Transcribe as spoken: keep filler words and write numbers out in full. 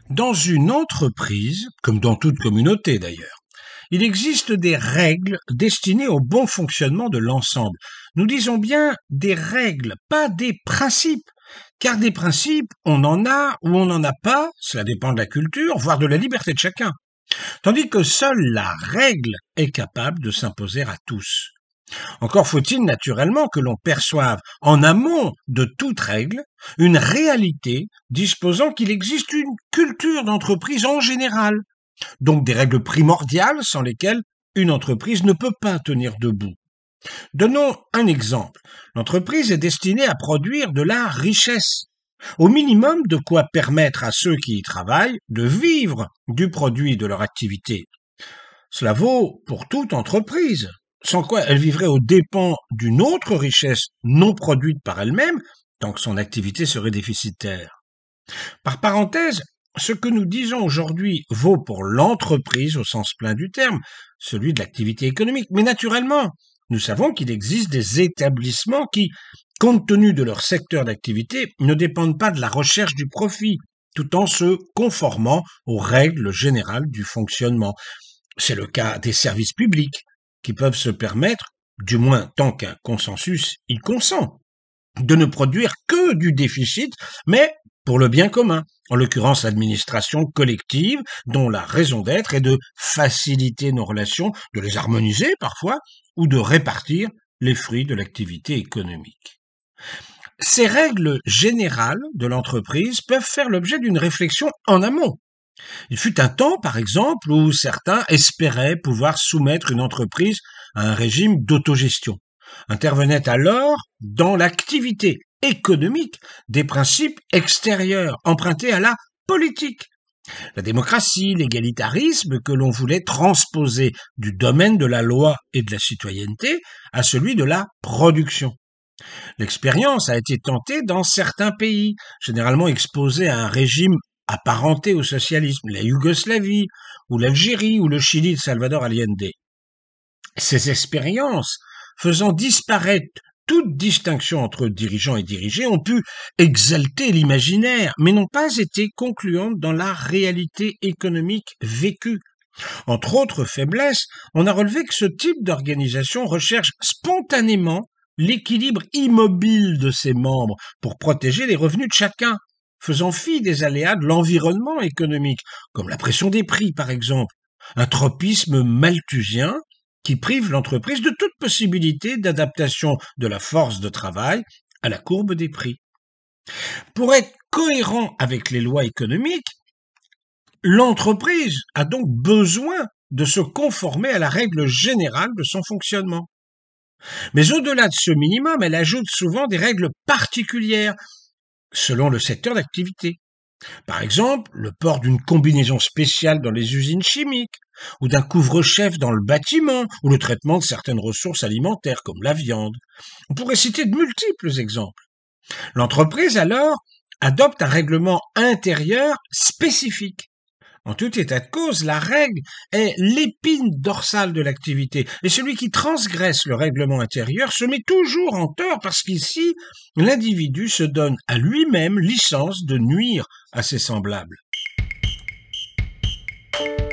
Dans une entreprise, comme dans toute communauté d'ailleurs, il existe des règles destinées au bon fonctionnement de l'ensemble. Nous disons bien des règles, pas des principes, car des principes, on en a ou on n'en a pas, cela dépend de la culture, voire de la liberté de chacun, tandis que seule la règle est capable de s'imposer à tous. Encore faut-il naturellement que l'on perçoive en amont de toute règle une réalité disposant qu'il existe une culture d'entreprise en général, donc des règles primordiales sans lesquelles une entreprise ne peut pas tenir debout. Donnons un exemple. L'entreprise est destinée à produire de la richesse, au minimum de quoi permettre à ceux qui y travaillent de vivre du produit de leur activité. Cela vaut pour toute entreprise, sans quoi elle vivrait aux dépens d'une autre richesse non produite par elle-même, tant que son activité serait déficitaire. Par parenthèse, ce que nous disons aujourd'hui vaut pour l'entreprise au sens plein du terme, celui de l'activité économique. Mais naturellement, nous savons qu'il existe des établissements qui, compte tenu de leur secteur d'activité, ne dépendent pas de la recherche du profit, tout en se conformant aux règles générales du fonctionnement. C'est le cas des services publics, qui peuvent se permettre, du moins tant qu'un consensus y consent, de ne produire que du déficit, mais pour le bien commun, en l'occurrence l'administration collective, dont la raison d'être est de faciliter nos relations, de les harmoniser parfois, ou de répartir les fruits de l'activité économique. Ces règles générales de l'entreprise peuvent faire l'objet d'une réflexion en amont. Il fut un temps, par exemple, où certains espéraient pouvoir soumettre une entreprise à un régime d'autogestion. Intervenaient alors, dans l'activité économique, des principes extérieurs, empruntés à la politique. La démocratie, l'égalitarisme que l'on voulait transposer du domaine de la loi et de la citoyenneté à celui de la production. L'expérience a été tentée dans certains pays, généralement exposés à un régime apparenté au socialisme, la Yougoslavie, ou l'Algérie, ou le Chili de Salvador Allende. Ces expériences, faisant disparaître toute distinction entre dirigeants et dirigés, ont pu exalter l'imaginaire, mais n'ont pas été concluantes dans la réalité économique vécue. Entre autres faiblesses, on a relevé que ce type d'organisation recherche spontanément l'équilibre immobile de ses membres pour protéger les revenus de chacun, faisant fi des aléas de l'environnement économique, comme la pression des prix par exemple, un tropisme malthusien qui prive l'entreprise de toute possibilité d'adaptation de la force de travail à la courbe des prix. Pour être cohérent avec les lois économiques, l'entreprise a donc besoin de se conformer à la règle générale de son fonctionnement. Mais au-delà de ce minimum, elle ajoute souvent des règles particulières selon le secteur d'activité. Par exemple, le port d'une combinaison spéciale dans les usines chimiques, ou d'un couvre-chef dans le bâtiment, ou le traitement de certaines ressources alimentaires comme la viande. On pourrait citer de multiples exemples. L'entreprise, alors, adopte un règlement intérieur spécifique. En tout état de cause, la règle est l'épine dorsale de l'activité, et celui qui transgresse le règlement intérieur se met toujours en tort parce qu'ici, l'individu se donne à lui-même licence de nuire à ses semblables.